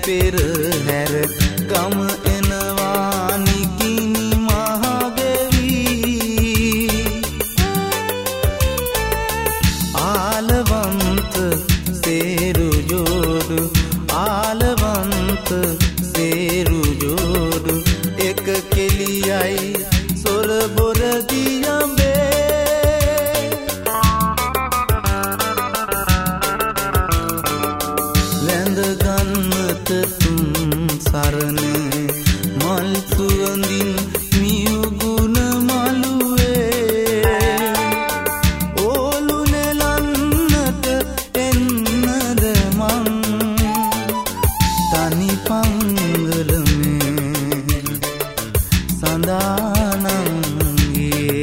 පෙරහැර ගම එනවා නිකිණි මහගෙවි ආලවන්ත සේරු ජෝඩු ආලවන්ත සේරු ජෝඩු එක කෙලියයි සොර බොර දියඹේ ලැඳ ගන්නට තුන් සරණ මල් සුවඳින් මියුගුණ මළුවේ ඕලු නෙලන්නට එන්නද මං තනි පංගලමේ සඳානංගේ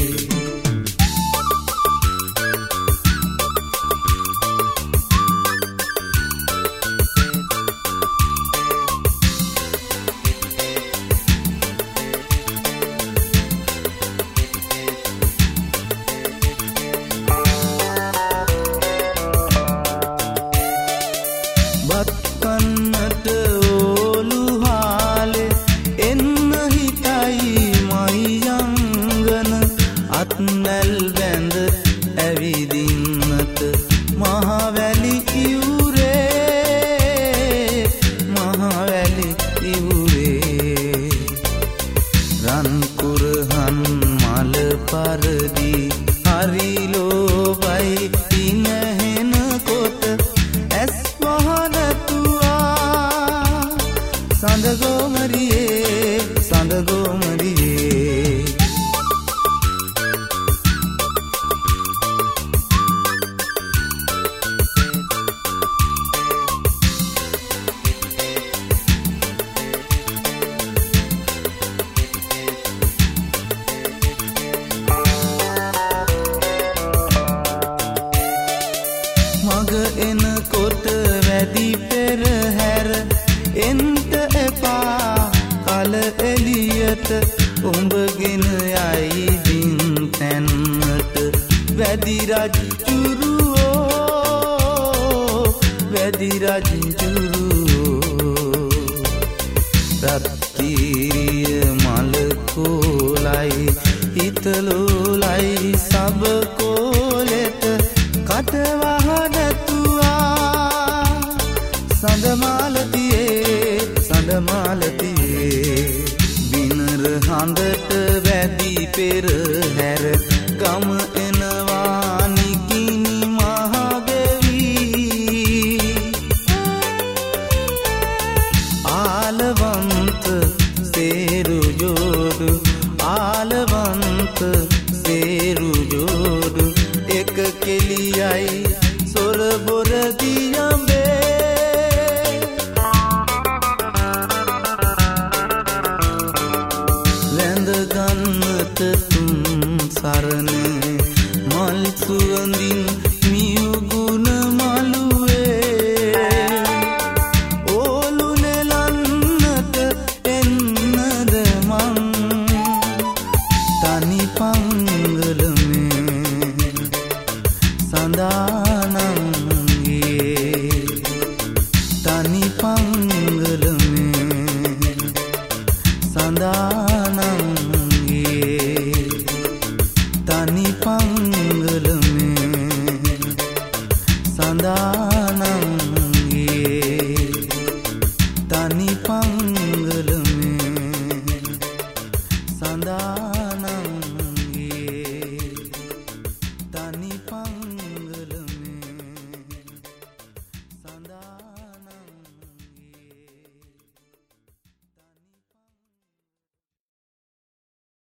බත් කන්නට ඕලු හාලේ එන්න හිතයි මහියංගන අත්නැල් බැඳ ඇවිදින්නට මහවැලි ඉවුරේ මහවැලි ඉවුරේ රන් කුරහන් මල පරදි හරි ලෝබයි ඉනහෙන කොට ඇස් වහනතුවා සඳගෝමරියේ සඳගෝමරියේ මග එනකොට වැඩි පෙරහැර එන්ට එපා කල එළියට උඹගෙන යයි දින් තැන්නට වැඩි රජ්ජුරුවෝ වැඩි රජ්ජුරුවෝ රත්තිරිය මල කෝලයි හිතලෝලයි සබ කෝලෙට කටවහනතුවා සඳමාලතියේ සඳමාලතියේ බිනර හඳට වැඩි පෙරහැර ගම එනවා නිකිණි මහගෙවි ආලවන්ත සේරු ජෝඩු ආලවන්ත සේරු ජෝඩු එක කෙලියයි සොර බොර දියඹේ ලැඳ ගන්නට තුන් සරණ මල් සුවඳින් මියුගුණ මළුවේ ඕලු නෙලන්නට එන්නද මං තනි පංගලමේ සඳානංගේ තනි පංගලමේ සඳානංගේ තනි පංගලමේ සඳානංගේ තනි පංගලමේ සඳානංගේ තනි